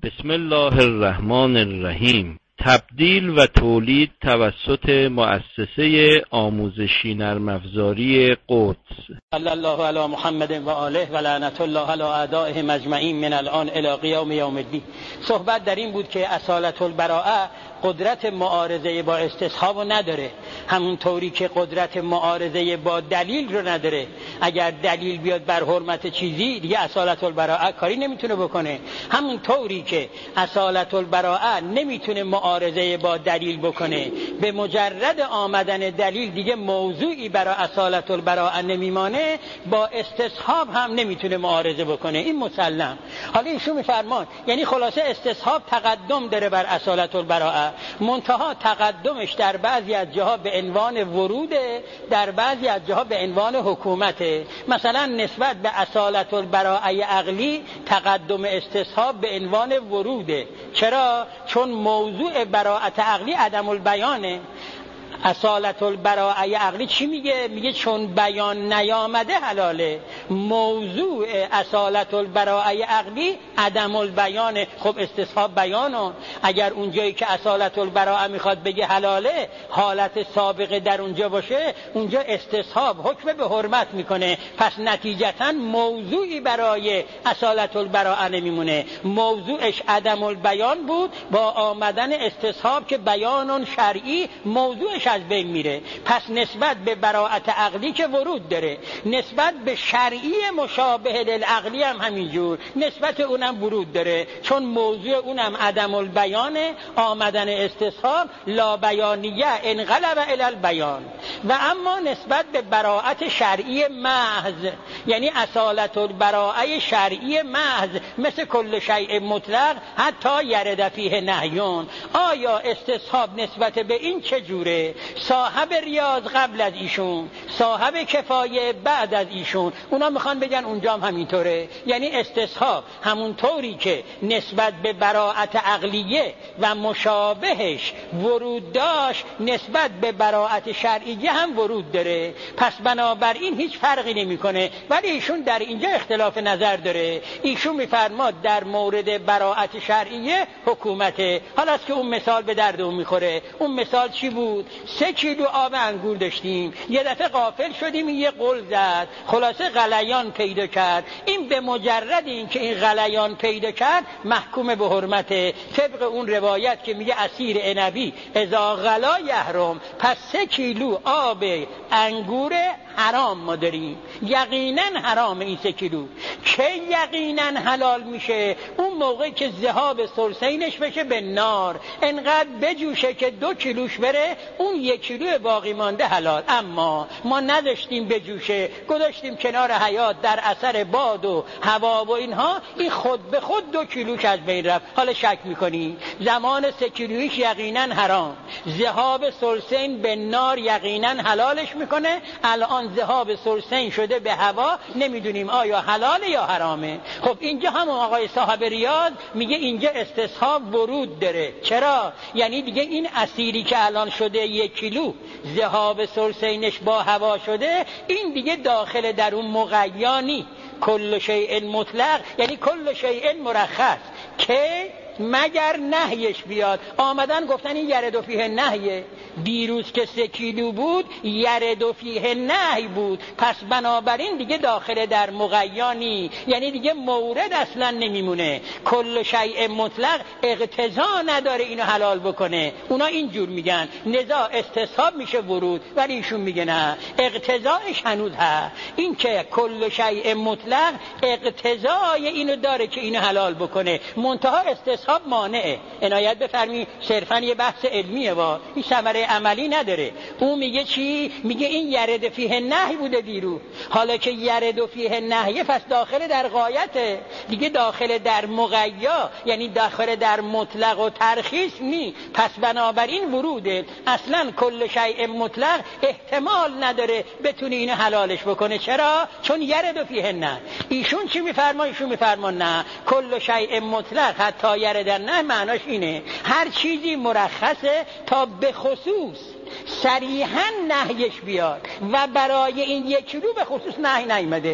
بسم الله الرحمن الرحیم. تبدیل و تولید توسط مؤسسه آموزشی نرم افزاری قدس. صلی الله علی محمد و آله و لعنت الله علی اعدائهم اجمعین من الان الی قیام یوم الدین. صحبت در این بود که اصالة البراءه قدرت معارضه با استصحاب رو نداره، همون طوری که قدرت معارضه با دلیل رو نداره. اگر دلیل بیاد بر حرمت چیزی دیگه اصالة البراءه کاری نمیتونه بکنه. همون طوری که اصالة البراءه نمیتونه معارضه با دلیل بکنه، به مجرد آمدن دلیل دیگه موضوعی برای اصالة البراءه نمیمانه، با استصحاب هم نمیتونه معارضه بکنه. این مسلم. حالا ایشون میفرمان یعنی خلاصه استصحاب تقدم داره بر اصالة البراءه، منتها تقدمش در بعضی از جاها به عنوان وروده، در بعضی از جاها به عنوان حکومته. مثلا نسبت به اصالة البراءه عقلی تقدم استصحاب به عنوان وروده. چرا؟ چون موضوع براءت عقلی عدم البیانه. اصالة البراءه عقلی چی میگه؟ میگه چون بیان نیامده حلاله. موضوع اصالة البراءه عقلی عدم البیانه. خب استصحاب بیانه. اگر اونجایی که اصالة البراءه میخواد بگه حلاله حالت سابقه در اونجا باشه، اونجا استصحاب حکم به حرمت میکنه. پس نتیجتا موضوعی برای اصالة البراءه نمیمونه. موضوعش عدم البیان بود، با آمدن استصحاب که بیان شرعی موضوعش از بین میره. پس نسبت به براءت عقلی که ورود داره، نسبت به شرعی مشابه للعقلی هم همینجور نسبت اونم ورود داره، چون موضوع اونم عدم البیانه. آمدن استصحاب لا بیانیه انقلب الی البیان. و اما نسبت به براءت شرعی محض، یعنی اصالة البراءه شرعی محض، مثل کل شیء مطلق حتی یرد فیه نهیون. آیا استصحاب نسبت به این چجوره؟ صاحب ریاض قبل از ایشون، صاحب کفایه بعد از ایشون، اونا میخوان بگن اونجا هم همینطوره. یعنی استصحاب همون طوری که نسبت به براءت عقلیه و مشابهش ورود داشت، نسبت به براءت شرعیه هم ورود داره. پس بنابراین هیچ فرقی نمیکنه. ولی ایشون در اینجا اختلاف نظر داره. ایشون میفرماد در مورد براءت شرعیه حکومته. حالا است که اون مثال به درد اون میخوره. اون مثال چی بود؟ 3 کیلو آب انگور داشتیم، یه دفعه غافل شدیم، یه قل زد، خلاصه غلیان پیدا کرد. این به مجرد این که این غلیان پیدا کرد محکوم به حرمته، طبق اون روایت که میگه عصیر عنبی اذا غلا یحرم. پس 3 کیلو آب انگور حرام ما داریم، یقینا حرام. این 3 کیلو که یقینا حلال میشه اون موقع که ذهاب ثلثینش بشه به نار، انقدر بجوشه که 2 کیلوش بره، اون 1 کیلو باقی مانده حلال. اما ما نداشتیم بجوشه، گذاشتیم کنار حیات در اثر باد و هوا و اینها، این خود به خود 2 کیلوش از بین رفت. حالا شک میکنی زمان 3 کیلویش یقینا حرام، ذهاب ثلثین به نار یقینا حلالش میکنه. الان ذهاب ثلثین شده به هوا، نمیدونیم آیا حلاله یا حرامه. خب اینجا هم آقای صاحب ریاض میگه اینجا استصحاب ورود داره. چرا؟ یعنی دیگه این اسیری که الان شده 1 کیلو ذهاب ثلثینش با هوا شده، این دیگه داخل در اون مقیانی. کل شیء مطلق یعنی کل شیء مرخص، که مگر نهیش بیاد. آمدن گفتن این یرد فیه نهیه. دیروز که 3 کیلو بود یرد فیه نهی بود، پس بنابراین دیگه داخل در مقیانی، یعنی دیگه مورد اصلا نمیمونه. کل شیء مطلق اقتضا نداره اینو حلال بکنه. اونا اینجور میگن نزاع استصحاب میشه ورود، ولی ایشون میگه نه، اقتضاش هنوز هست. این که کل شیء مطلق اقتضای اینو داره که اینو حلال بکنه، منتها استصحاب مانعه. عنایت بفرمی، صرفا یه بحث علمیه، این ثمره عملی نداره. اون میگه چی؟ میگه این یرد فیه نهی بوده دیرو، حالا که یرد فیه نهی پس داخل در غایته دیگه، داخل در مغیا، یعنی داخل در مطلق و ترخیص نی. پس بنابراین وروده. اصلا کل شیء مطلق احتمال نداره بتونه اینو حلالش بکنه. چرا؟ چون یرد فیه نه. ایشون چی میفرما؟ ایشون میفرما نه، کل شیء مطلق حتی یرد نه، معناش اینه هر چیزی مرخصه تا به خصوص صریحا نهیش بیاد، و برای این 1 کیلو به خصوص نهی نیامده.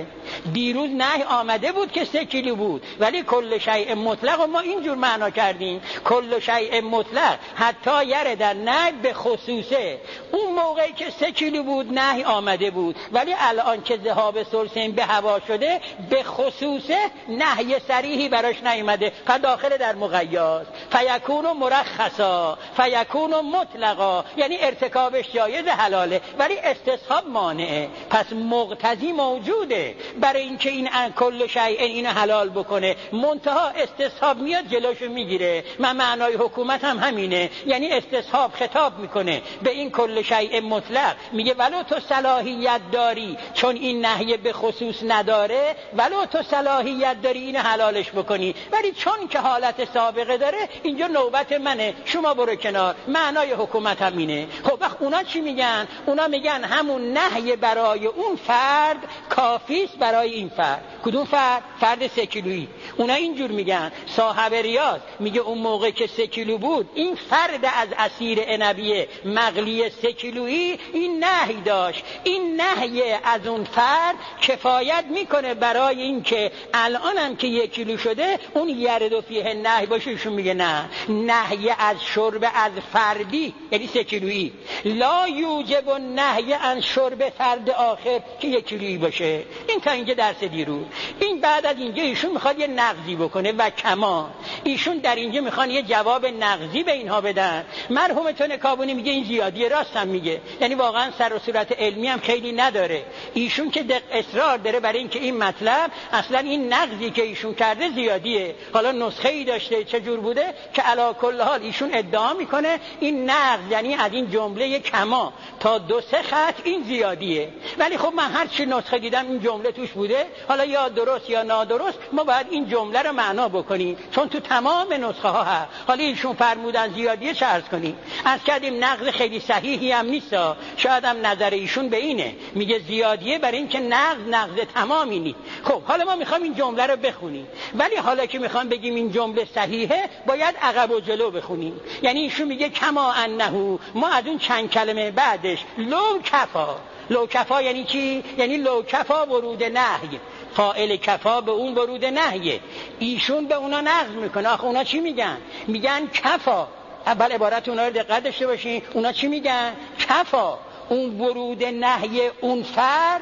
دیروز نه آمده بود که 3 کیلو بود، ولی کل شیء مطلق و ما اینجور معنا کردیم، کل شیء مطلق حتی یرد نه به خصوصه. اون موقعی که 3 کیلو بود نه آمده بود، ولی الان که ذهاب ثلثین به هوا شده به خصوصه نهی صریحی براش نیامده، فداخل در مقیاس، فیکون مرخصا فیکون مطلقا، یعنی ارتکابش جایز حلاله ولی استصحاب مانعه. پس مقتضی موجوده برای اینکه این کل شیء اینو حلال بکنه، منتها استصحاب میاد جلوشو میگیره. من معنای حکومت هم همینه، یعنی استصحاب خطاب میکنه به این کل شیء مطلق، میگه ولو تو صلاحیت داری، چون این نهی به خصوص نداره، ولو تو صلاحیت داری اینو حلالش بکنی، ولی چون که حالت سابقه داره اینجا نوبت منه، شما برو کنار. معنای حکومت هم اینه. خب وقت اونا چی میگن؟ اونا میگن همون نهی برای اون فرد کافیست برای این فرد. کدوم فرد؟ فرد 3 کیلویی. اونا اینجور میگن. صاحب ریاض میگه اون موقع که 3 کیلو بود این فرد از اسیر عنبی مغلی 3 کیلویی این نهی داشت، این نهی از اون فرد کفایت میکنه برای این که الان هم که 1 کیلو شده اون یرد و فیه نهی باشه. ایشون میگه نه، نهی از شرب از فردی یعنی 3 کیلویی لا یوجب النهی عن شرب فرد آخر که 1 کیلویی باشه. این تا اینجا درس دیروز. این بعد از اینجا ایشون میخواد یه نقضی بکنه و کما ایشون در اینجا میخوان یه جواب نقضی به اینها بدن. مرحوم تنکابونی میگه این زیادیه، راست هم میگه، یعنی واقعا سر و صورت علمی هم خیلی نداره. ایشون که اصرار داره برای اینکه این مطلب اصلا این نقضی که ایشون کرده زیادیه. حالا نسخه ای داشته چه جور بوده که علی کل حال ایشون ادعا میکنه این نقض یعنی از این جمله کما تا 2-3 خط این زیادیه. ولی خب من هر چی نسخه دیدم این جمله توش بوده، حالا یا درست یا نادرست ما باید این جمله رو معنا بکنیم چون تو تمام نسخه ها هست. حالا ایشون فرمودن زیادیه، چه عرض کنیم؟ از کردیم نقض خیلی صحیحی هم نیست، شاید هم نظر ایشون به اینه، میگه زیادیه برای اینکه نقض تمامی نیست. خب حالا ما میخوام این جمله رو بخونیم، ولی حالا که میخوام بگیم این جمله صحیحه باید عقب و جلو بخونیم. یعنی ایشون میگه کما انه، ما از اون چند کلمه بعدش لو کفا. لو کفا یعنی چی؟ یعنی لو کفا ورود نهی، فاعل کفا به اون ورود نهیه. ایشون به اونا نقض میکنه. آخه اونا چی میگن؟ میگن کفا. اول عبارت اونا رو دقت داشته باشین. اونا چی میگن؟ کفا اون ورود نهی اون فرد،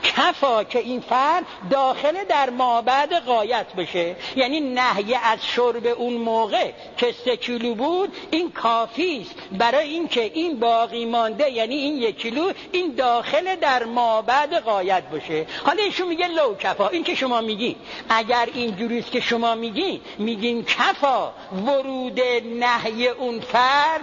کفا که این فرد داخل در مابعد غایت بشه، یعنی نهی از شرب اون موقع که 3 کیلو بود این کافیست برای اینکه این باقی مانده یعنی این 1 کیلو این داخل در مابعد غایت بشه. حالا ایشون میگه لو کفا. این که شما میگین اگر اینجوریست که شما میگین کفا ورود نهی اون فرد،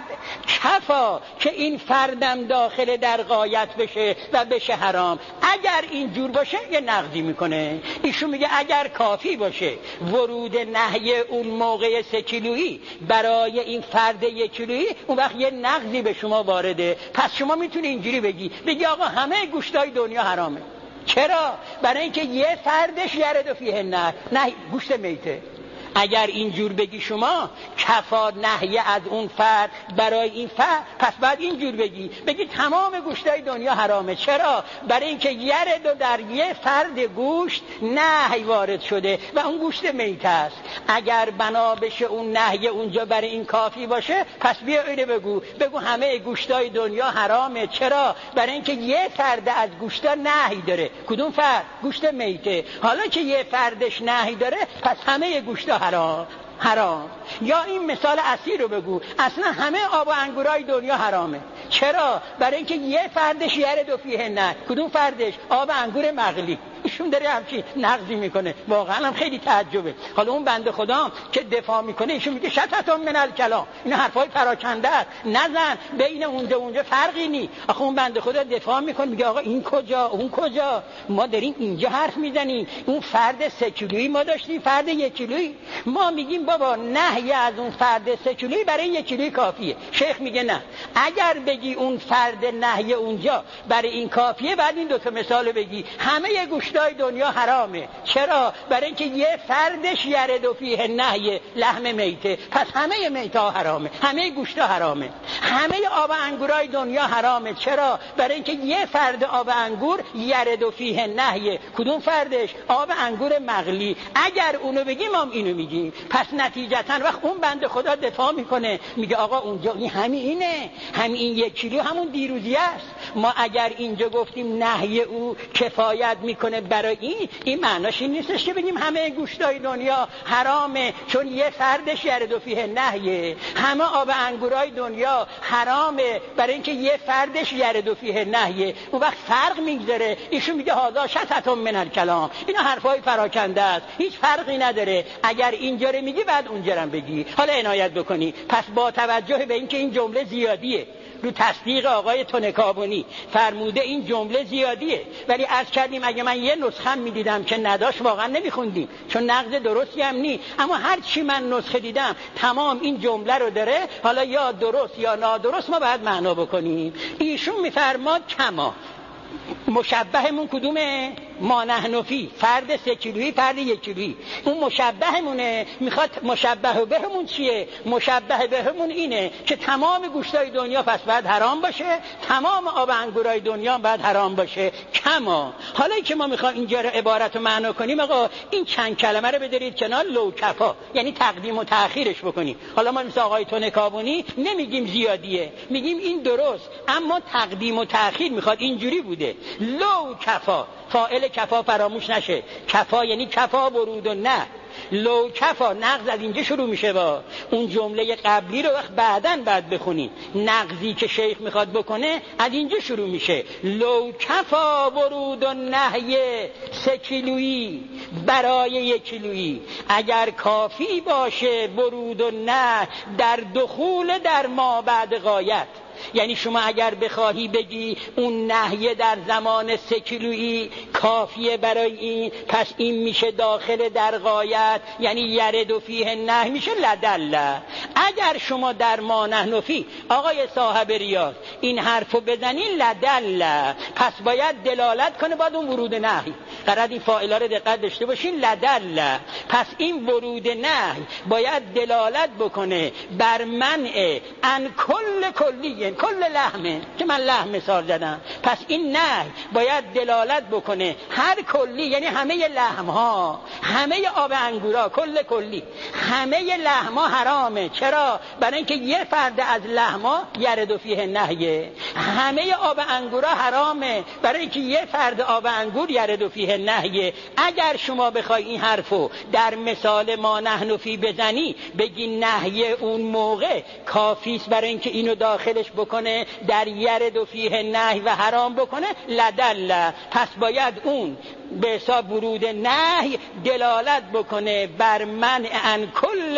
کفا که این فردم داخل در غایت بشه و بشه حرام. اگر اینجور باشه یه نقضی میکنه. ایشون میگه اگر کافی باشه ورود نهی اون موقع 3 کیلویی برای این فرد 1 کیلویی، اون وقت یه نقضی به شما وارده. پس شما میتونی اینجوری بگی آقا همه گوشتای دنیا حرامه. چرا؟ برای اینکه یه فردش یرد فیه نه گوشت میته. اگر اینجور بگی شما کفا نهی از اون فرد برای این فرد، پس بعد اینجور بگی تمام گوشتای دنیا حرامه. چرا؟ برای اینکه یرد در یه فرد گوشت نهی وارد شده و اون گوشت میت است. اگر بنا بشه اون نهی اونجا برای این کافی باشه، پس بیا اینو بگو همه گوشتای دنیا حرامه. چرا؟ برای اینکه یه فرد از گوشتا نهی داره. کدوم فرد؟ گوشت میته. حالا که یه فردش نهی داره پس همه گوشتا حرام. یا این مثال اصلی رو بگو اصلا همه آب و انگورای دنیا حرامه. چرا؟ برای اینکه یه فردش یرد فیه نه. کدوم فردش؟ آب انگور مغلی. ایشون داره همچین نقضی میکنه. واقعا هم خیلی تعجبه. حالا اون بنده خدا که دفاع میکنه ایشون میگه شتتون من الکلام، این حرفای پراکنده است، نزن بین اونجا فرقی نی. آخه اون بنده خدا دفاع میکنه میگه آقا این کجا اون کجا، ما داریم اینجا حرف میزنیم. اون فرد 3 کیلویی ما داشتیم، فرد 1 کیلویی. ما میگیم بابا نهی از اون فرد 3 کیلویی برای 1 کیلویی کافیه. شیخ میگه نه، اگر بگی اون فرد نهی اونجا برای این کافیه بعد این 2 تا مثال بگی همه گوشتای گوشتای دنیا حرامه. چرا؟ برای اینکه یه فردش یرد فیه النهی لحم میته، پس همه میته ها حرامه، همه گوشتا حرامه. همه آب انگورای دنیا حرامه. چرا؟ برای اینکه یه فرد آب انگور یرد فیه النهی. کدوم فردش؟ آب انگور مغلی. اگر اونو بگیم ما اینو میگیم. پس نتیجتا وقت اون بنده خدا دفاع میکنه، میگه آقا اونجا همین 1 کیلو همون دیروزی است. ما اگر اینجا گفتیم نهی او کفایت میکنه برای این معناش این نیستش که بگیم همه گوشتای دنیا حرامه چون یه فردش یرد فیه النهی. همه آب انگورای دنیا حرامه برای اینکه یه فردش یرد فیه النهی. اون وقت فرق میگذاره. ایشون میگه هذا شطط من الکلام. اینا حرفای پراکنده است، هیچ فرقی نداره. اگر اینجا رو میگی بعد اونجا رو بگی. حالا عنایت بکنی. پس با توجه به اینکه این جمله زیادیه، رو تصدیق آقای تونکابونی فرموده این جمله زیادیه، ولی عرض کردیم اگه من یه نسخه میدیدم که نداشت واقعا نمیخوندیم چون نقض درستی هم نی. اما هر چی من نسخه دیدم تمام این جمله رو داره. حالا یا درست یا نادرست ما باید معنا بکنیم. ایشون میفرماد کما مشبهمون کدومه؟ ما نحن فی، فرد 3 کیلویی فرد 1 کیلویی. اون مشبهمونه. میخواد مشبه بهمون چیه؟ مشبه بهمون اینه که تمام گوشتای دنیا پس باید حرام باشه، تمام آب انگورای دنیا باید حرام باشه. کما حالا که ما میخوایم اینجا رو عبارت رو معنا کنیم، آقا این چند کلمه رو بذارید کنار، لو کفا، یعنی تقدیم و تأخیرش بکنیم. حالا ما مثل آقای تونکابونی نمیگیم زیادیه، میگیم این درست، اما تقدیم و تأخیر میخواد اینجوری بوده. لو کفا، فاعل کفا فراموش نشه. کفا یعنی کفا ورود و نه. لو کفا نقض از اینجا شروع میشه. با اون جمله قبلی رو وقت بعدن بعد بخونیم. نقضی که شیخ میخواد بکنه از اینجا شروع میشه. لو کفا ورود و نهی 3 کیلویی برای 1 کیلویی. اگر کافی باشه ورود و نه در دخول در ما بعد غایت. یعنی شما اگر بخواهی بگی اون نهیه در زمان 3 کیلویی کافیه برای این، پس این میشه داخل در غایت، یعنی یرد فیه النهی میشه لدل. اگر شما در ما نحن فی آقای صاحب ریاض این حرفو بزنین لدل، پس باید دلالت کنه بعد اون ورود نهی. قرار این فاعلا رو دقت داشته باشین. لدل، پس این ورود نهی باید دلالت بکنه بر منع ان کلیه، کل لحمه که من لحم مثال زدم. پس این نهی باید دلالت بکنه هر کلی، یعنی همه لحم ها، همه آب انگورا، کلی همه لحم ها حرامه. چرا؟ برای اینکه یه فرد از لحم ها یرد فیه النهی. همه آب انگورا حرامه برای اینکه یه فرد آب انگور یرد فیه النهی. اگر شما بخوای این حرفو در مثال ما نحن فی بزنی، بگی نهی اون موقع کافیست برای اینکه اینو داخلش بکنه در یرد فیه النهی و حرام بکنه لدل، پس باید اون به حساب ورود نهی دلالت بکنه بر منع ان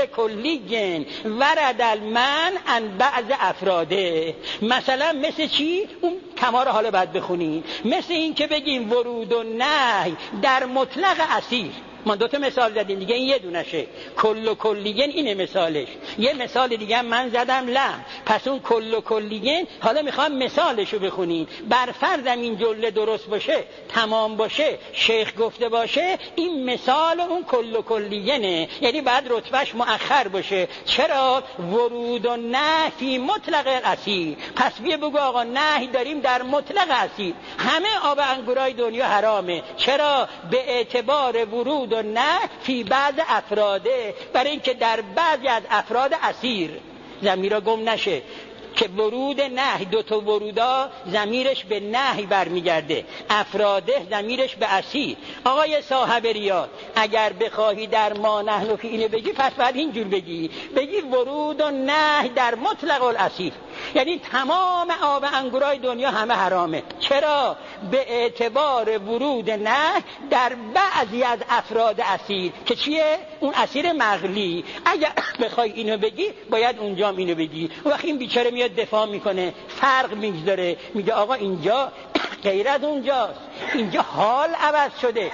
کلیه ورد المنع عن بعض افراده. مثلا مثل چی؟ اون کما رو حالا باید بخونیم. مثل این که بگیم ورود و نهی در مطلق اسیر. ما 2 تا مثال زدیم دیگه، این یه دونشه. کلیین اینه مثالش. یه مثال دیگه من زدم لحم، پس اون کلیین حالا میخوام مثالشو بخونین. بر فرضم این جمله درست باشه، تمام باشه، شیخ گفته باشه این مثال اون کلیینه، یعنی بعد رتبهش مؤخر باشه. چرا؟ ورود و نهی مطلق اسیر. پس بیا بگو آقا نهی داریم در مطلق اسیر، همه آب انگورای دنیا حرامه. چرا؟ به اعتبار ورود و نه فی بعض افراده، برای اینکه در بعضی از افراد اسیر ضمیر گم نشه که ورود نهی، 2 تا ورودا ضمیرش به نهی برمیگرده، افراده ضمیرش به اسیر. آقای صاحب ریاض اگر بخواهی در ما نحن فی اینو بگی، پس باید اینجور بگی ورود و نهی در مطلق الاسیر، یعنی تمام آب انگورای دنیا همه حرامه. چرا؟ به اعتبار ورود نهی در بعضی از افراد اسیر که چیه؟ اون اسیر مغلی. اگر بخوای اینو بگی باید اونجا اینو بگی. وقتی این بیچاره میاد دفاع میکنه، فرق میذاره، میگه آقا اینجا غیر از اونجاست، اینجا حال عوض شده.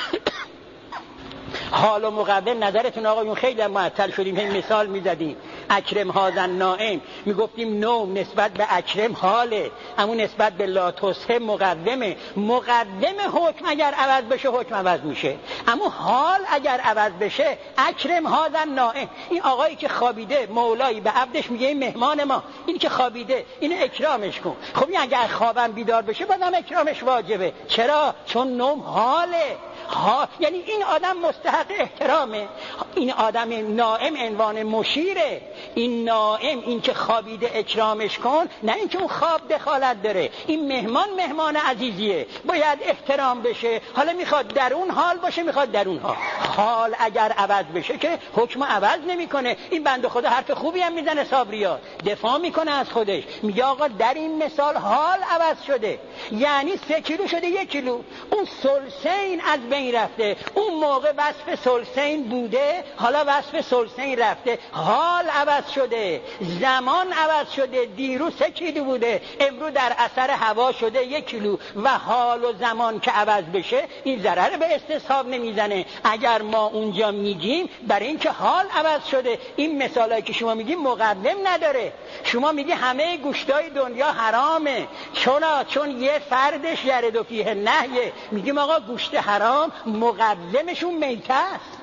حال و مقابل نظرتون آقایون خیلی معطل شدیم، همین مثال میزدیم. اکرم هذا النائم میگفتیم نوم نسبت به اکرم حاله، همون نسبت به لا تصح مقدمه. مقدم حکم اگر عوض بشه حکم عوض میشه، اما حال اگر عوض بشه اکرم هذا النائم. این آقایی که خوابیده مولایی به عبدش میگه این مهمان ما، این که خوابیده اینو اکرامش کن. خب این اگر خوابم بیدار بشه بازم اکرامش واجبه. چرا؟ چون نوم حاله. یعنی این آدم مستحق احترامه. این آدم نائم عنوان مشیره. این نائم، این که خوابیده اکرامش کن، نه اینکه اون خواب دخالت داره. این مهمان عزیزیه، باید احترام بشه. حالا میخواد در اون حال باشه، میخواد در اون حال اگر عوض بشه که حکم عوض نمیکنه. این بنده خدا حرف خوبی هم میزنه، صابریا دفاع میکنه از خودش، میگه آقا در این مثال حال عوض شده، یعنی 3 کیلو شده 1 کیلو. اون ثلثین از بین رفته. اون موقع وصف ثلثین بوده، حالا وصف ثلثین رفته. حال عوض شده، زمان عوض شده. دیروز 3 کیلو بوده، امروز در اثر هوا شده 1 کیلو. و حال و زمان که عوض بشه این ضرر به استصحاب نمیزنه. اگر ما اونجا میگیم برای اینکه حال عوض شده، این مثالایی که شما میگیم مقدم نداره. شما میگی همه گوشتای دنیا حرامه، چون یه فردش یرد فیه نهیه. میگیم آقا گوشت حرام مقدمشون میته است،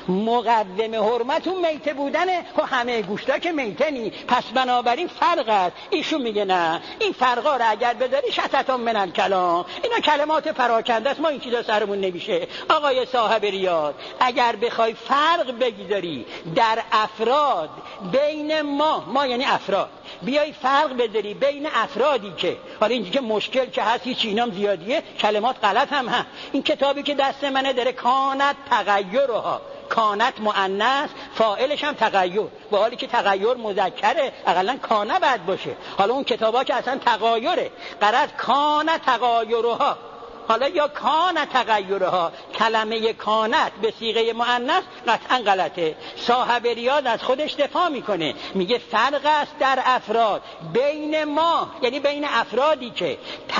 مقدم حرمت اون میته بودنه. خب همه گوشتا که میته نی، پس بنابراین فرق است. ایشون میگه نه، این فرقا رو اگر بذاری شتتان من الکلام، اینا کلمات پراکنده است، ما این چیزا سرمون نمیشه. آقای صاحب ریاض، اگر بخوای فرق بگذاری در افراد بین ما یعنی افراد، بیای فرق بذاری بین افرادی که حالا اینجا که مشکل که هست، هیچ اینام زیادیه، کلمات غلط هم هست. این کتابی که دست منه داره کانت تغیرها، کانت مؤنث، فاعلش هم تغییر، با حالی که تغییر مذکره اقلا کانه بعد باشه. حالا اون کتابا که اصلا تغییره، قرار کانت تغیرها، حالا یا کان تغیرها، کلمه کانت به صیغه مؤنث قطعا غلطه. صاحب ریاض از خودش دفاع میکنه، میگه فرق است در افراد بین ما، یعنی بین افرادی که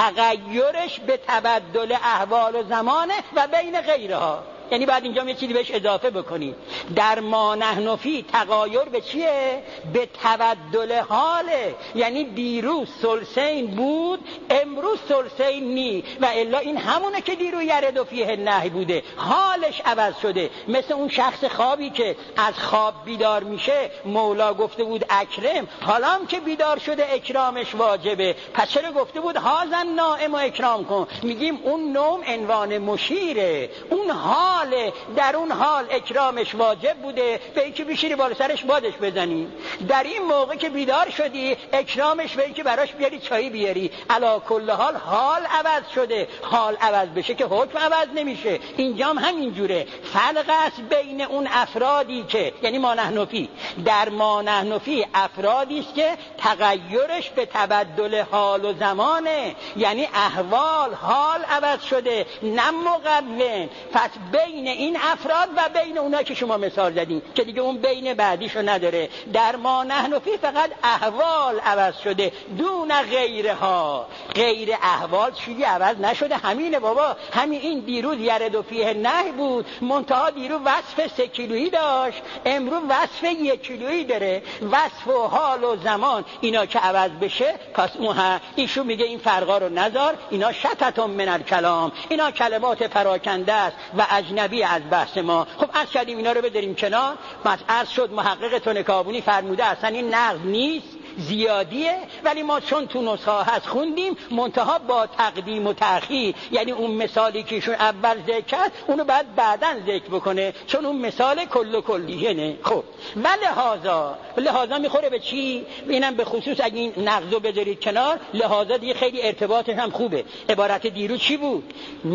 تغیرش به تبدل احوال و زمانه، و بین غیرها. یعنی بعد اینجا یه چیزی بهش اضافه بکنید. در ما نحن فی تغایر به چیه؟ به تبدل حاله. یعنی دیروز ثلثین بود، امروز ثلثین نی، و الا این همونه که دیروز یرد فیه نهی بوده، حالش عوض شده. مثل اون شخص خوابی که از خواب بیدار میشه، مولا گفته بود اکرم، حالا هم که بیدار شده اکرامش واجبه. پس چرا گفته بود هازن نائم و اکرام کن؟ میگیم اون نوم عنوان مشیره، اون حال در اون حال اکرامش واجب بوده، به اینکه بشینی بالا سرش بادش بزنی. در این موقع که بیدار شدی اکرامش به اینکه براش بیاری چایی بیاری. علا کل حال حال عوض شده، حال عوض بشه که حکم عوض نمیشه. اینجام همینجوره. فرق است بین اون افرادی که یعنی ما نحن فی، در ما نحن فی افرادی است که تغیرش به تبدل حال و زمانه، یعنی احوال حال عوض شده نه مقدم. پس بین این افراد و بین اونایی که شما مثال زدین که دیگه اون بین بعدیشو نداره. در ما نحن فی فقط احوال عوض شده دون غیرها. غیر احوال چیزی عوض نشده، همینه بابا. همین این دیروز یرد فیه نهی بود، منتها دیروز وصف 3 کیلویی داشت، امروز وصف 1 کیلویی داره. وصف و حال و زمان اینا که عوض بشه، پس ایشون میگه این فرقا رو نذار، اینا شتتون من الکلام، اینا کلمات پراکنده است و اجنبی از بحث ما. خب عرض کردیم اینا رو بذاریم کنار. عرض شد محقق تنکابونی فرموده اصلا این نقض نیست، زیادیه، ولی ما چون تو نسخه هست خوندیم، منتها با تقدیم و تأخیر. یعنی اون مثالی که ایشون اول ذکر کرد اونو بعد بعداً ذکر بکنه، چون اون مثال کلیه نه. خب و لحاظا میخوره به چی؟ اینم به خصوص اگه این نقضو بذارید کنار، لحاظا دیگه خیلی ارتباطش هم خوبه. عبارت دیروز چی بود؟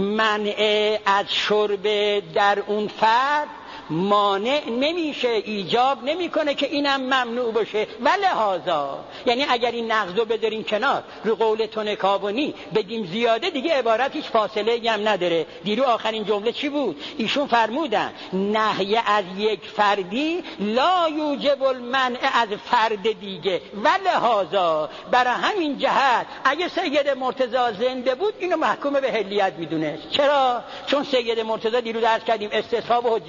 منع از شرب در اون فرد مانع نمیشه، ایجاب نمیکنه که اینم ممنوع باشه. و لحاظا، یعنی اگر این نقضو بذاریم کنار، رو قول تنکابونی بگیم زیاده، دیگه عبارت هیچ فاصله هم نداره. دیرو آخرین جمله چی بود؟ ایشون فرمودن نهی از یک فردی لا یوجب المنع از فرد دیگه. و لحاظا برای همین جهت اگه سید مرتضی زنده بود اینو محکوم به حلیت میدونه. چرا؟ چون سید مرتضی دیرو درس کردیم استصحاب و حجت نمیدونه.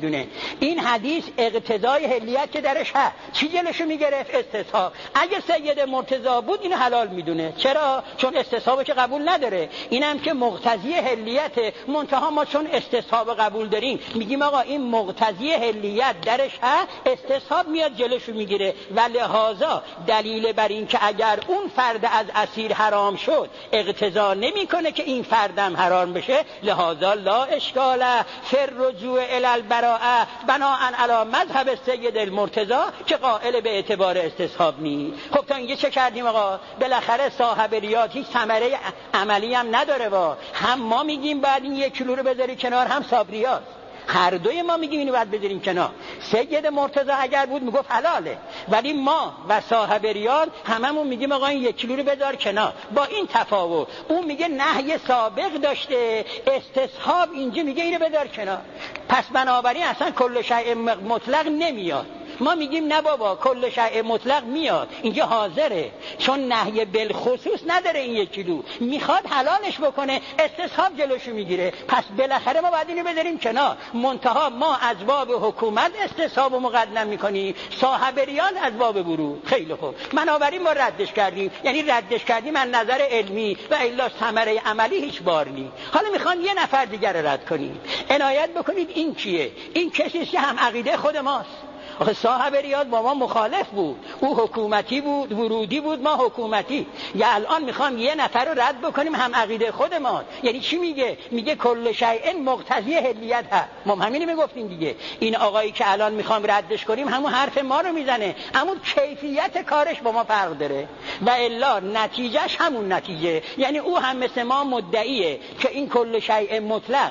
میدونه. این حدیث اقتضای حلیت که درش هست، چی جلوشو میگرفت؟ استصحاب. اگه سید مرتضی بود اینو حلال میدونه. چرا؟ چون استصحابو که قبول نداره. اینم که مقتضی حلیت، منتها ما چون استصحاب قبول داریم میگیم آقا این مقتضی حلیت درش هست، استصحاب میاد جلوشو میگیره. و لذا دلیل بر این که اگر اون فرد از اسیر حرام شد اقتضا نمیکنه که این فردم حرام بشه، لذا لا اشکال فی الرجوع الی البراءه بناء علی مذهب سید المرتضی که قائل به اعتبار استصحاب نیست. خب تا اینجا چه کردیم آقا؟ بالاخره صاحب ریاض هیچ ثمره عملی هم نداره. هم ما میگیم بعد این 1 کیلو رو بذاری کنار، هم صابریاست. هر دوی ما میگیم اینو باید بذاریم کنار. سید مرتضی اگر بود میگفت حلاله، ولی ما و صاحب ریاض هممون میگیم آقا این 1 کیلو رو بذار کنار. با این تفاوت اون میگه نهی سابق داشته، استصحاب اینجا میگه اینو بذار کنار. پس بنابراین اصلا کل شیء مطلق نمیاد. ما میگیم نه بابا کل شیء مطلق میاد، اینجا حاضره، چون نهی بالخصوص نداره. این 1 کیلو میخواد حلالش بکنه، استصحاب جلوشو میگیره. پس بالاخره ما باید اینو بذاریم کنار. منتها ما از باب حکومت استصحابو مقدم میکنیم، صاحب ریاض از باب ورود. خیلی خوب، بنابراین ما ردش کردیم. یعنی ردش کردیم از نظر علمی و الا ثمره عملی هیچ بار نی. حالا میخوان یه نفر دیگر رد کنیم. عنایت بکنید این کیه؟ این کسی که هم عقیده خود ماست. آخه صاحب ریاض با ما مخالف بود، او حکومتی بود، ورودی بود، ما حکومتی. یا الان میخوام یه نفر رو رد بکنیم هم عقیده خود ما. یعنی چی میگه؟ میگه کل شیء مقتضی حلیت هست. ما همین میگفتیم دیگه. این آقایی که الان میخوام ردش کنیم همون حرف ما رو میزنه، همون کیفیت کارش با ما فرق داره و الا نتیجهش همون نتیجه. یعنی او هم مثل ما مدعیه که این کل شیء مطلق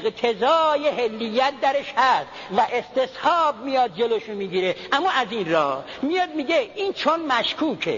اقتضای حلیت درش هست و استصحاب میاد جلوش میگیره. اما از این راه میاد میگه این چون مشکوکه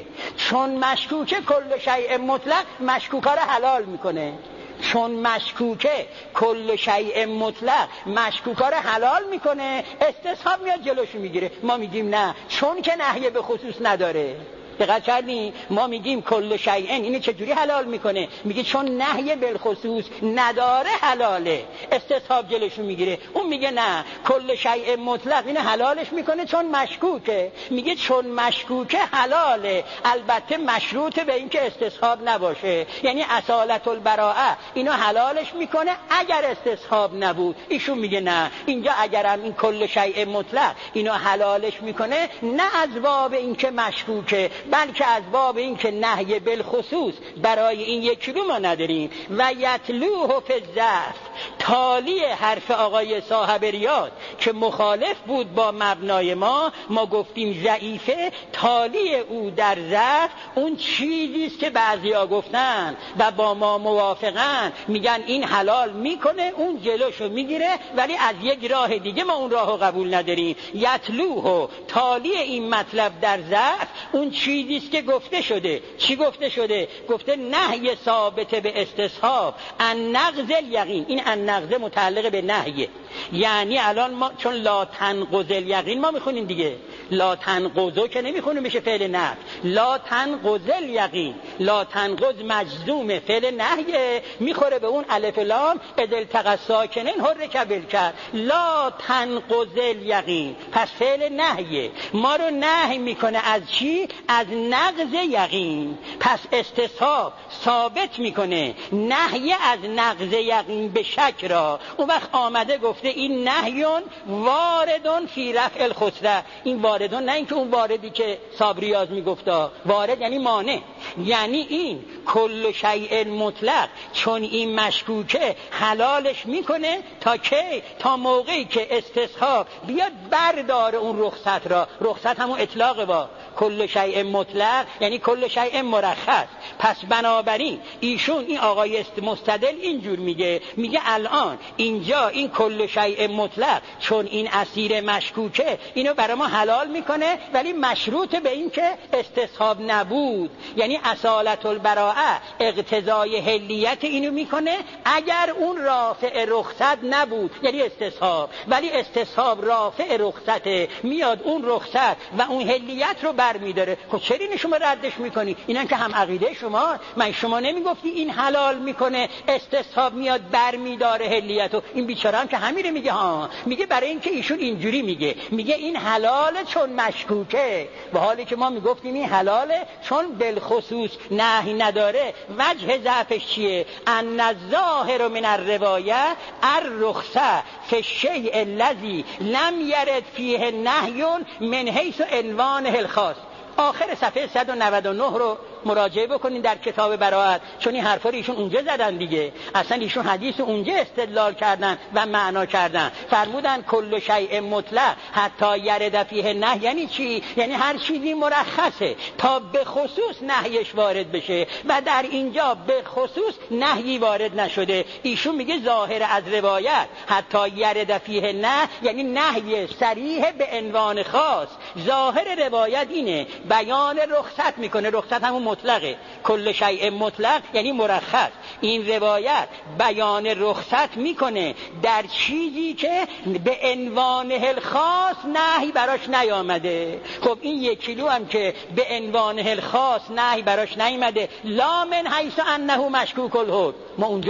کل شیء مطلق مشکوکا رو حلال میکنه. چون مشکوکه کل شیء مطلق مشکوکا رو حلال میکنه، استصحاب میاد جلوشو میگیره. ما میگیم نه، چون که نهی به خصوص نداره. دقت کردین؟ ما میگیم کل شیء اینو چجوری حلال میکنه؟ میگه چون نهی بالخصوص نداره حلاله، استصحاب جلوشو میگیره. اون میگه نه، کل شیء مطلق اینو حلالش میکنه چون مشکوکه. میگه چون مشکوکه حلاله، البته مشروط به این که استصحاب نباشه. یعنی اصالت البراءه اینو حلالش میکنه اگر استصحاب نبود. ایشون میگه نه، اینجا اگرم این کل شیء مطلق اینو حلالش میکنه نه از باب این که مشکوکه، بلکه از باب این که نهی بالخصوص برای این 1 کیلو ما نداریم. و یتلوه فی الضعف، تالی حرف آقای صاحب ریاض که مخالف بود با مبنای ما گفتیم ضعیفه. تالی او در ضعف اون چیزیست که بعضیا گفتن و با ما موافقن، میگن این حلال میکنه، اون جلوشو میگیره، ولی از یک راه دیگه ما اون راهو قبول نداریم. یتلوه، تالی این مطلب در ضعف اون چیزیست که گفته شده. چی گفته شده؟ گفته نهی ثابت به استصحاب ان نقض الیقین. این ان نقض متعلق به نهیه. یعنی الان ما چون لا تنقض الیقین ما میخونیم دیگه، لا تنقضو که نمیخونیم بشه فعل نفی. لا تنقض الیقین، لا تنقض مجزوم فعل نهیه، میخوره به اون الف لام اذ التقى الساکنین حرک بالکسر. لا تنقض الیقین، پس فعل نهیه، ما رو نهی میکنه از چی؟ از نقض یقین. پس استصحاب ثابت میکنه نهی از نقض یقین به شک را. اون وقت آمده گفته این نهیون واردون فی رفع الخسره. این واردون نه اینکه اون واردی که صابریاز میگفتا، وارد یعنی مانع. یعنی این کل شیء مطلق چون این مشکوکه حلالش میکنه تا کی؟ تا موقعی که استصحاب بیاد برداره اون رخصت را. رخصت همون اطلاق با کل شیء مطلق یعنی کل شیء مرخص. پس بنابراین ایشون این آقای مستدل اینجور میگه الان اینجا این کل شیء مطلق چون این اسیر مشکوکه اینو برای ما حلال میکنه، ولی مشروط به این که استصحاب نبود. یعنی اصالت البراءه اقتضای حلیت اینو میکنه اگر اون رافع رخصت نبود، یعنی استصحاب. ولی استصحاب رافع رخصته، میاد اون رخصت و اون حلیت رو بر میداره. خب چرا این شما ردش میکنی؟ اینا که هم عقیده شما. من شما نمیگفتی این حلال میکنه استصحاب میاد بر میداره حلیتو؟ این بیچاره هم که همین میگه ها، میگه برای اینکه ایشون اینجوری میگه این حلاله چون مشکوکه، و حالی که ما میگفتیم این حلاله چون بالخصوص نهی نداره. وجه ضعفش چیه؟ ان الظاهر من الروایه الرخصه فی الشیء الذی لم یرد فیه نهی من حیث عنوانه الخاص. آخر صفحه 199 رو مراجعه بکنین در کتاب براءت، چون این حرفا رو ایشون اونجا زدن دیگه. اصلا ایشون حدیث اونجا استدلال کردن و معنا کردن. فرمودن کل شیء مطلق حتی یرد فیه نهی. یعنی چی؟ یعنی هر چیزی مرخصه تا به خصوص نهیش وارد بشه، و در اینجا به خصوص نهی وارد نشده. ایشون میگه ظاهر از روایت حتی یرد فیه نه، یعنی نهی صریح به عنوان خاص. ظاهر روایت اینه، بیان رخصت میکنه. رخصت همون مطلقه، کل شیء مطلق یعنی مرخص. این روایت بیان رخصت میکنه در چیزی که به عنوان الخاص نهی براش نیامده. خب این 1 کیلو هم که به عنوان الخاص نهی براش نیامده، لا من حیث انه مشکوک الحکم. ما اونجا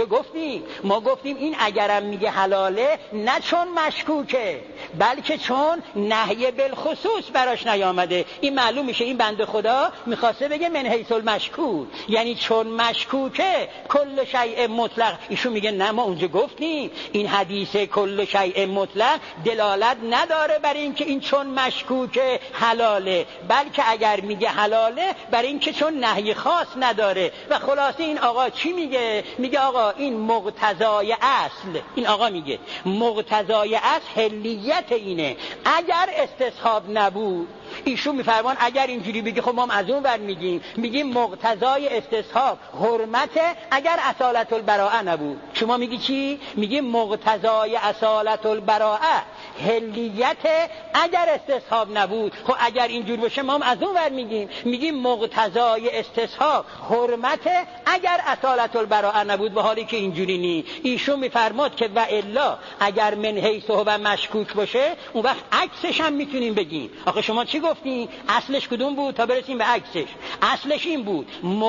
گفتیم این اگرم میگه حلاله نه چون مشکوکه، بلکه چون نهی بالخصوص براش نیامده. این معلوم میشه این بنده خدا میخواسته بگه من حیث المشکوک، یعنی چون مشکوکه کل شیء مطلق. ایشون میگه نه، ما اونجا گفتیم این حدیث کل شیء مطلق دلالت نداره برای اینکه این چون مشکوکه حلاله، بلکه اگر میگه حلاله برای اینکه چون نهی خاص نداره. و خلاصه این آقا چی میگه؟ میگه آقا این مقتضای اصل، این آقا میگه مقتضای اصل حلیت اینه. اگر استصحاب نبود، ایشون میفرمان اگر اینجوری بگی خب ما هم از اون ور میگیم مقتضای استصحاب حرمته اگر اصالت البراءه نبود. شما میگی چی؟ میگی مقتضای اصالت البراءه حلیت اگر استصحاب نبود. خب اگر اینجور باشه ما هم از اون ور میگیم مقتضای استصحاب حرمته اگر اصالت البراءه نبود، و حالی که اینجوری نی. ایشون میفرماد که و الا اگر من حیث و مشکوک باشه، اون وقت عکسش هم میتونیم بگیم. آخه شما چی گفتین؟ اصلش کدوم بود تا برسیم به عکسش؟ اصلش این بود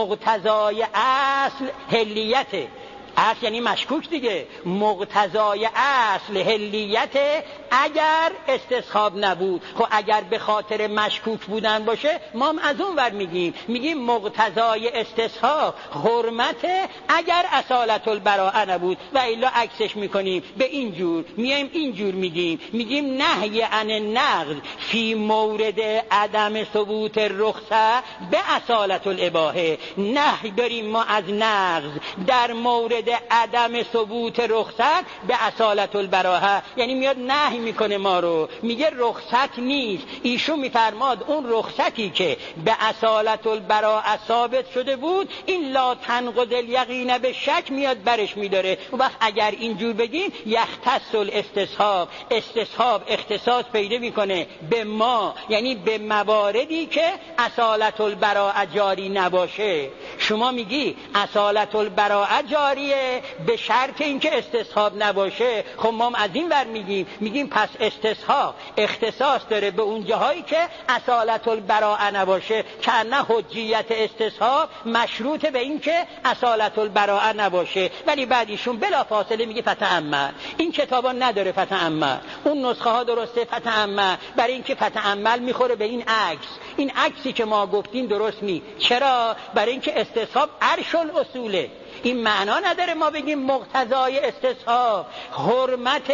مقتضای اصل حلیته. اصل یعنی مشکوک دیگه. مقتضای اصل حلیت اگر استصحاب نبود. خب اگر به خاطر مشکوک بودن باشه ما هم از اون ور میگیم مقتضای استصحاب حرمت اگر اصالت البراءه نبود، و الا عکسش میکنیم به اینجور، میایم اینجور میگیم نهی عن النقض فی مورد عدم ثبوت رخصه به اصالت الاباحه. نهی داریم ما از نقض در مورد عدم ثبوت رخصت به اصالت البراءه، یعنی میاد نهی میکنه ما رو، میگه رخصت نیست. ایشون میفرماد اون رخصتی که به اصالت البراءه ثابت شده بود، این لا تنقض الیقین به شک میاد برش میداره. و وقت اگر اینجور بگیم یختص الاستصحاب، استصحاب اختصاص پیدا میکنه به ما، یعنی به مواردی که اصالت البراءه جاری نباشه. شما میگی اصالت البراءه جاریه به شرط اینکه استصحاب نباشه. خب ما از این ور میگیم پس استصحاب اختصاص داره به اون جاهایی که اصالت البراءه نباشه، که نه حجیت استصحاب مشروط به اینکه اصالت البراءه نباشه. ولی بعد ایشون بلا فاصله میگه فتأمل. این کتابا نداره فتأمل، اون نسخه ها درسته فتأمل، برای اینکه فتأمل میخوره به این عکس. این عکسی که ما گفتیم درست نی. چرا؟ برای اینکه استصحاب عرش الاصوله. این معنا نداره ما بگیم مقتضای استصحاب حرمت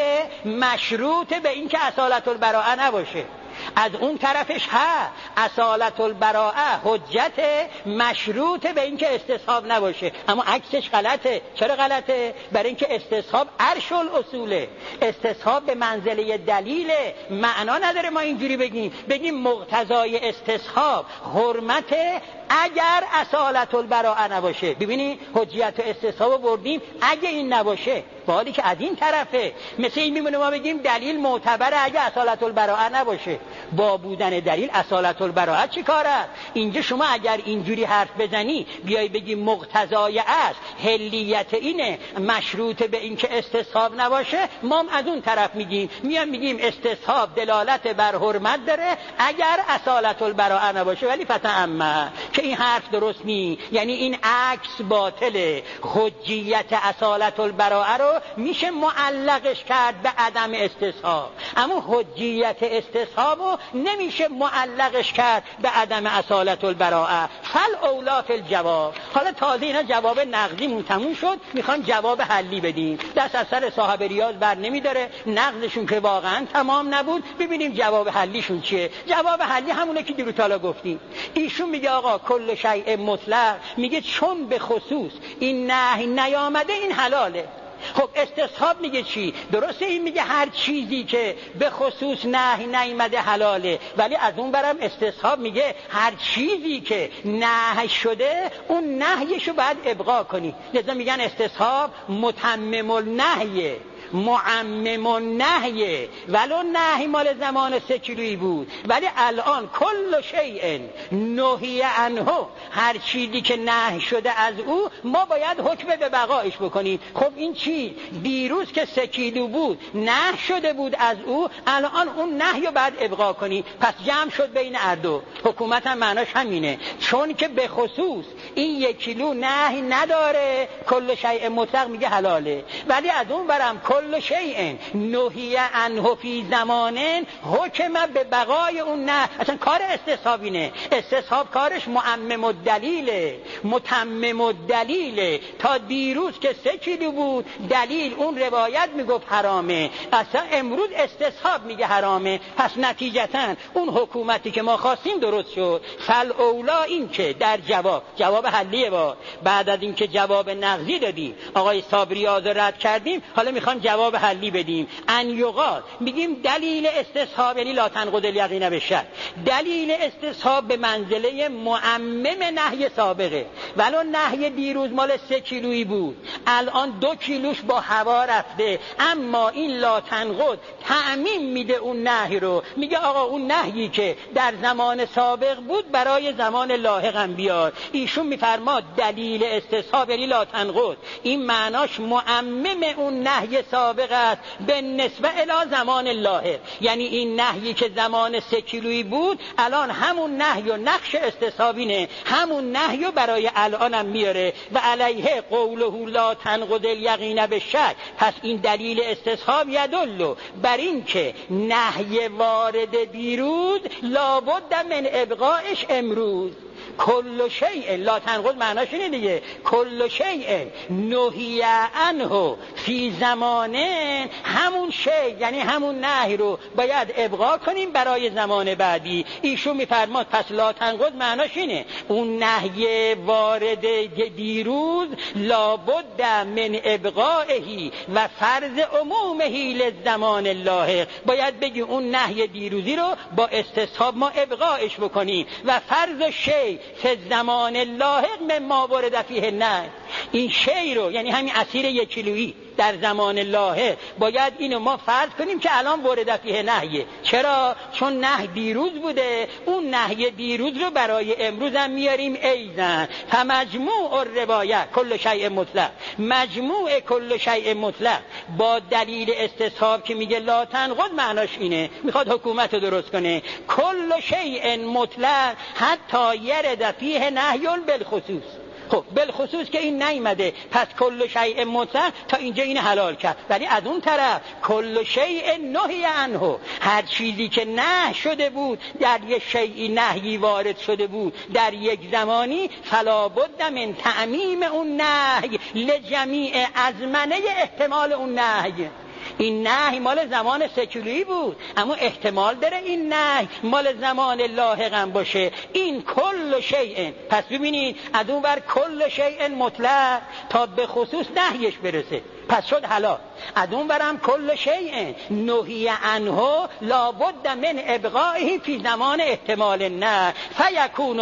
مشروط به اینکه اصالت البراءه نباشه. از اون طرفش اصالت البراءه حجت مشروط به اینکه استصحاب نباشه، اما عکسش غلطه. چرا غلطه؟ برای اینکه استصحاب عرش الاصوله، استصحاب به منزله دلیله. معنا نداره ما اینجوری بگیم مقتضای استصحاب حرمت اگر اصالت البراءه نباشه. ببینی حجیت و استصحاب بردیم اگه این نباشه، حالی که از این طرفه مثل این میمونه ما بگیم دلیل معتبره اگه اصالت البراءه نباشه. با بودن دلیل اصالت البراءه چی کار است؟ اینجا شما اگر اینجوری حرف بزنی بیای بگی مقتضای است حلیت اینه مشروط به این که استصحاب نباشه، ما هم از اون طرف میگیم استصحاب دلالت بر حرمت داره اگر اصالت البراءه نباشه. ولی فتعمد که این حرف درست نی، یعنی این عکس باطله. حجیت اصالت البراءه رو میشه معلقش کرد به عدم استصحاب، اما حجیت استصحاب رو نمیشه معلقش کرد به عدم اصالت البراءه. فل اولا فی الجواب. حالا تازه اینا جواب نقضیمون تموم شد، میخوام جواب حلی بدیم. دست از سر صاحب ریاض بر نمیداره، نقضشون که واقعا تمام نبود. ببینیم جواب حلیشون چیه. جواب حلی همونه که دیروز حالا گفتیم. ایشون میگه آقا کل شیء مطلق، میگه چون به خصوص این نهی نیامده این حلاله. خب استصحاب میگه چی؟ درسته این میگه هر چیزی که به خصوص نهی نیامده حلاله، ولی از اون برم استصحاب میگه هر چیزی که نهی شده اون نهیشو باید ابقا کنی. لذا میگن استصحاب متمم النهیه، معمم النهی. ولو نهی مال زمان 3 کیلویی بود، ولی الان کل شیء نهی عنه، هر چیزی که نهی شده از او ما باید حکم به بقایش بکنیم. خب این چی؟ دیروز که 3 کیلو بود نهی شده بود از او، الان اون نهی رو باید ابقا کنی. پس جمع شد بین اردو. حکومت هم معناش همینه، چون که به خصوص این 1 کیلو نهی نداره کل شیء مطلق میگه حلاله، ولی از اون برم کل شیء نهی عنه فی زمان حکم به بقای اون نه. اصلا کار استصحابینه. استصحاب کارش معمم الدلیله، متمم الدلیله. تا دیروز که 3 کیلو بود دلیل اون روایت میگفت حرامه، اصلا امروز استصحاب میگه حرامه. پس نتیجتا اون حکومتی که ما خواستیم درست شد. فل اولا این که در جواب حلیه با بعد از این که جواب نقضی دادیم آقای صابری رد کردیم، حالا میخوان جواب حلی بدیم. ان یقال میگیم دلیل استصحاب یعنی لا تنقض الیقین بالشک. دلیل استصحاب به منزله معمم نهی سابقه. ولو نهی دیروز مال 3 کیلویی بود، الان 2 کیلوش با هوا رفته، اما این لا تنقض تعمیم میده اون نهی رو. میگه آقا اون نهیی که در زمان سابق بود برای زمان لاحق هم بیار. ایشون میفرماد دلیل استصحاب یعنی لا تنقض، این معناش معمم اون نهی سابق است به نسبت الی زمان لاحق. یعنی این نهیی که زمان 3 کیلویی بود الان همون نهی و نقش استصحابینه، همون نهی برای الانم میاره. و علیه قوله لا تنقض الیقین بالشک. پس این دلیل استصحاب یدل بر این که نهی وارد دیروز لابد من ابقایش امروز. کل شیء لا تنقض معناش اینه دیگه، کل شیء نهی عنه فی زمانه، همون شیء یعنی همون نهی رو باید ابقا کنیم برای زمان بعدی. ایشون میفرماد پس لا تنقض معناش اینه اون نهی وارد دیروز لابد من ابقائه و فرض عمومه للزمان لاحق. باید بگی اون نهی دیروزی رو با استصحاب ما ابقاش بکنیم و فرض شیء فی زمان لاحق مما ورد فیه نه. این شی رو یعنی همین اسیر 1 کیلویی در زمان لاحق باید اینو ما فرض کنیم که الان ورد فیه نهیه. چرا؟ چون نهی دیروز بوده، اون نهی دیروز رو برای امروز هم میاریم ایزن. فمجموع الروایت کل شیء مطلق، مجموع کل شیء مطلق با دلیل استصحاب که میگه لا تنقض معناش اینه، میخواد حکومت رو درست کنه. کل شیء مطلق حتی یرد فیه نهی بالخصوص. خب بالخصوص که این نیامده، پس کل شیء مطلق تا اینجا این حلال کرد. ولی از اون طرف کل شیء نهی عنه، هر چیزی که نهی شده بود در یک شیئی نهی وارد شده بود در یک زمانی، فلا بد من تعمیم اون نهی لجمیع ازمنه احتمال اون نهی. این نهی مال زمان 3 کیلویی بود، اما احتمال داره این نهی مال زمان لاحق هم باشه. این کل شیء. پس ببینید از اون ور کل شیء مطلق تا به خصوص نهیش برسه. پس شد حلال. از اون برم کل شیء نهی عنه لابد من ابقائه فی زمان احتمال نه فیکون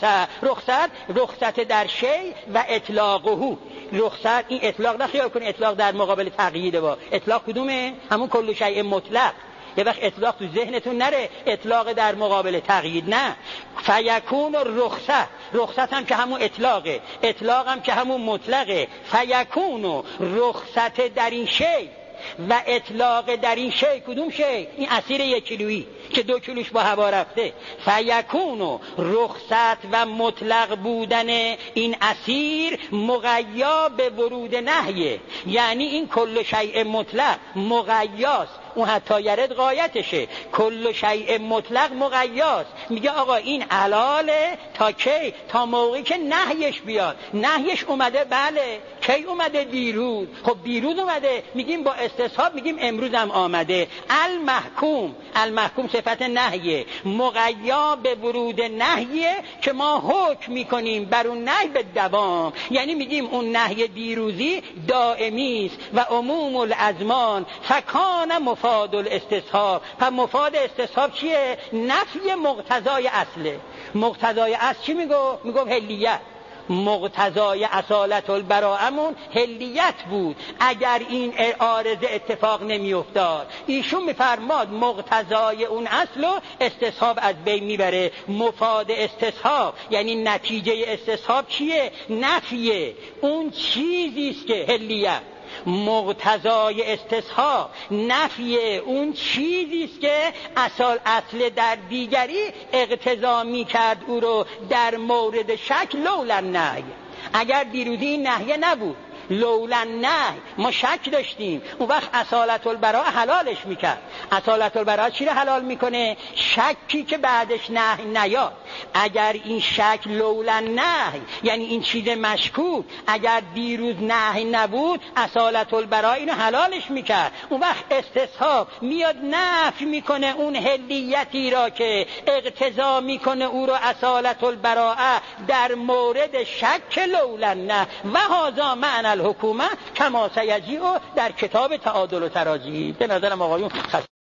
رخصت در شیء و اطلاقه. رخصت این اطلاق نخیال کن اطلاق در مقابل تقیید با اطلاق کدومه؟ همون کل شیء مطلق. یه وقت اطلاق تو ذهنتون نره اطلاق در مقابل تقیید نه. فیکون رخصت هم که همون اطلاقه، اطلاق هم که همون مطلقه. فیکون رخصت در این شی و اطلاق در این شی. کدوم شی؟ این اسیر 1 کیلویی که 2 کیلوش با هوا رفته. فیکون رخصت و مطلق بودن این اسیر مغیا به ورود نهیه، یعنی این کل شیء مطلق مغیاست. اون حتی یرد غایتشه. کل شیء مطلق مغیاست. میگه آقا این حلاله تا کی؟ تا موقعی که نهیش بیاد. نهیش اومده، بله. کی اومده؟ دیروز. خب دیروز اومده، میگیم با استصحاب، میگیم امروز هم آمده. المحکوم صفت نهیه، مغیا به ورود نهیه که ما حکم میکنیم بر اون نهی به دوام. یعنی میگیم اون نهی دیروزی دائمی است و عموم الازمان فکان مفاد الاستصحاب. پس مفاد استصحاب چیه؟ نفی مقتضای اصله. مقتضای اصل چی میگو هلیت. مقتضای اصالت البراءمون هلیت بود اگر این عارضه اتفاق نمی افتاد. ایشون میفرماد مقتضای اون اصل و استصحاب از بین میبره. مفاد استصحاب یعنی نتیجه استصحاب چیه؟ نفیه اون چیزی است که هلیت. مقتضای استصحاب نفی اون چیزی است که اصل در دیگری اقتضا می‌کرد او رو در مورد شک لولا نهی. اگر دیروزی این نهی نبود، لولا نهی ما شک داشتیم، اون وقت اصالت البراء حلالش میکرد. اصالت البراء چی رو حلال میکنه؟ شکی که بعدش نهی نیاد. اگر این شک لولا نهی یعنی این چیز مشکوک اگر دیروز نهی نبود، اصالت البراء اینو حلالش میکرد. اون وقت استصحاب میاد نفی میکنه اون هلیتی را که اقتضا میکنه او رو اصالت البراء در مورد شک لولا نه و هذا معنی الحکومه کما سیجیء در کتاب تعادل و تراجیح. به نظرم آقایون